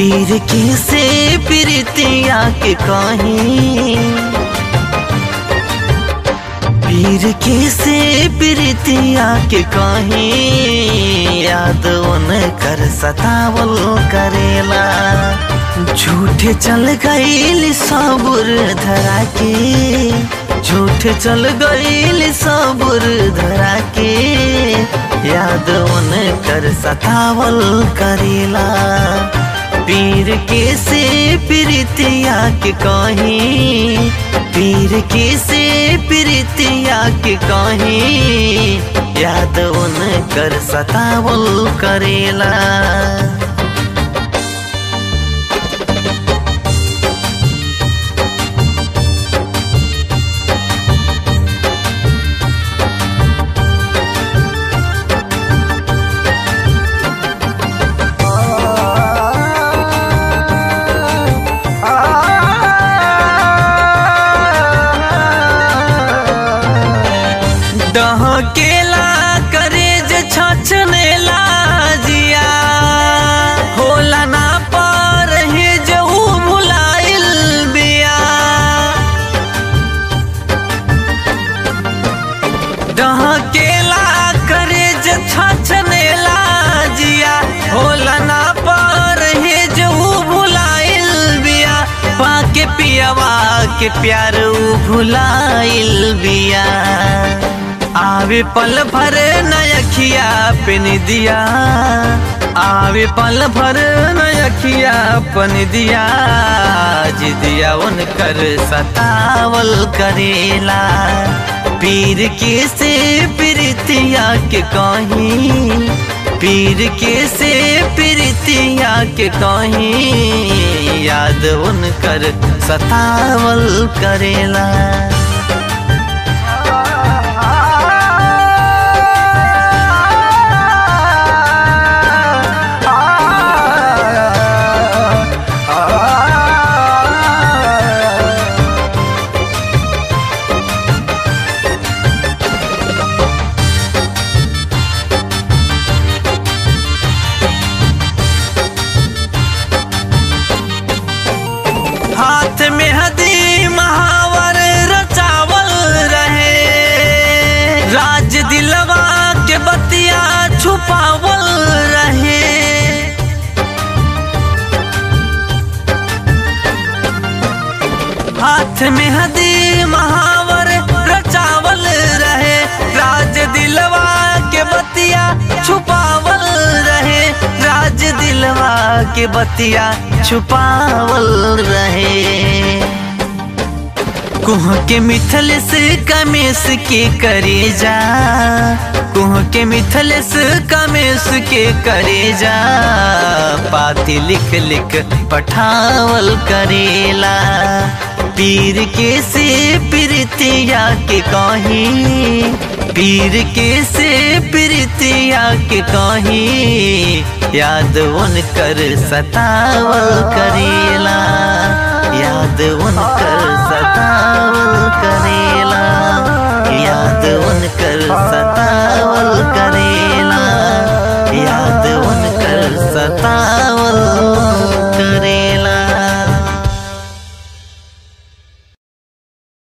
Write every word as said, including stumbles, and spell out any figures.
पीर के से प्रीतिया के कहीं, पीर के से प्रीतिया के कहीं, याद उन कर सतावल करेला। झूठे चल गईल सबुर धरा के, झूठे चल गईल सबुर धरा के, याद उन कर सतावल करेला। पीर के से प्रीतिया के कहीं, पीर के से प्रीतिया के कहीं, याद उन कर सतावल करेला। डहकेला करेज छछनेला जिया, होला ना पर हे जऊ भुलाइल बिया। डहकेला करेज छछनेला जिया, होला ना पर हे जऊ भुलाइल बिया। पाके पियावा के प्यार भुलाइल बिया। आवे पल भर नयखिया पिन दिया, आवे पल भर नयखिया पन दिया, जिदिया उनकर सतावल करेला। पीर के से प्रीतिया के कहीं, पीर के से प्रीतिया के कहीं, याद उनकर सतावल करेला। हाथ में हदी महावर रचावल रहे, राज दिलवा के बतिया छुपावल रहे। हाथ में हदी महावर रचावल रहे, राज दिलवा के बतिया छुपावल रहे, राज दिलवा के बतिया छुपावल रहे। कुह के मिथल से कमेस के करेजा, कुह के मिथल से कमेस के करेजा, पाती लिख लिख पठावल करेला। पीर के से प्रीतिया के कहीं, पीर के से प्रीतिया के कहीं, याद उनकर सतावल करेला, याद उनकर सतावल करेला, याद उनकर सतावल करेला, याद उनकर सतावल